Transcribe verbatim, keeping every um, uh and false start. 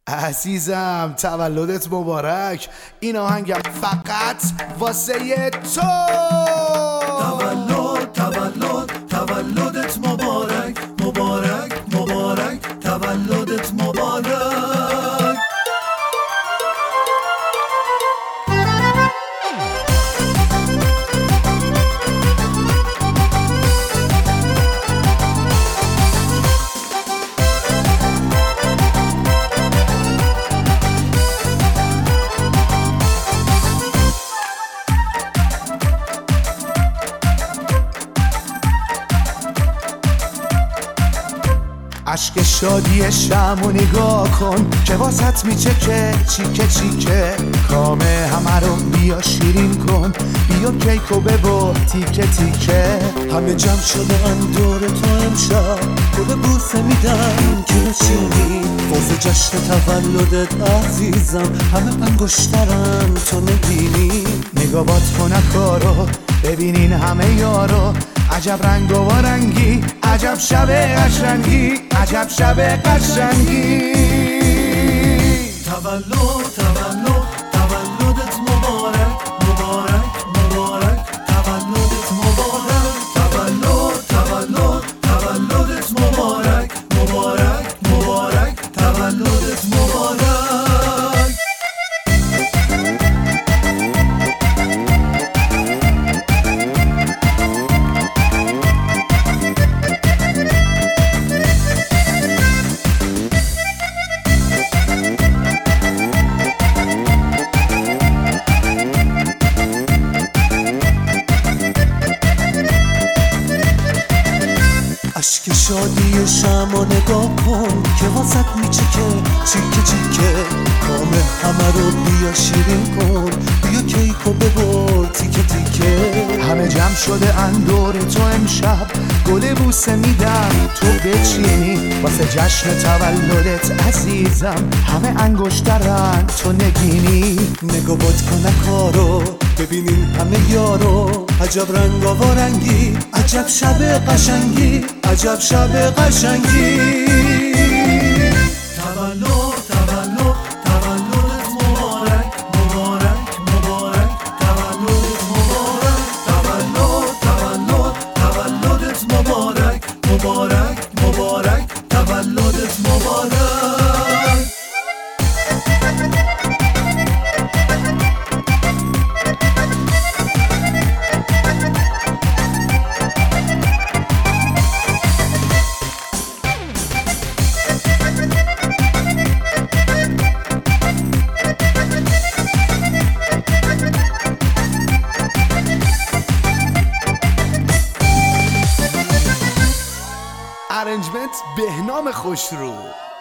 عزیزم تولدت مبارک. این آهنگم فقط واسه تو. تولد تولد تولدت مبارک مبارک مبارک تولدت مبارک. عشق شادی شمو نگاه کن که واسط میچکه چیکه چیکه. کامه همه رو بیا شیرین کن، بیا کیکو ببر تیکه تیکه. همه جمع شده ان دور تو امشب، تو به بوسه میدن که بچینی واسه جشن تولدت عزیزم. همه انگشترن تو نبینی. نگاه بات کنه کارو ببینین همه یارو. عجب رنگ و رنگی، عجب شب قشنگی، عجب شب قشنگی. تولد تولد تولدت مبارک مبارک مبارک تولدت مبارک. تولد تولد تولدت مبارک مبارک مبارک تولدت مبارک. عشق شادی شمع نگاه کن که واسط میچکه چیکه چیکه. کامه همه رو بیا شیرین کن، بیا کیکو ببر تیکه تیکه. همه جمع شده ان دور تو امشب، گل بوسه میدن تو بچینی واسه جشن تولدت عزیزم. همه انگشترن تو نگینی. نگاه باد کنه کارو ببینین همه یارو. عجب رنگ و رنگی، عجب شب قشنگی، عجب شب قشنگی. تولد تولد تولدت مبارک مبارک مبارک تولدت مبارک. تولد تولد تولدت مبارک مبارک مبارک تولدت مبارک. ارنجمنت بهنام خوشرو.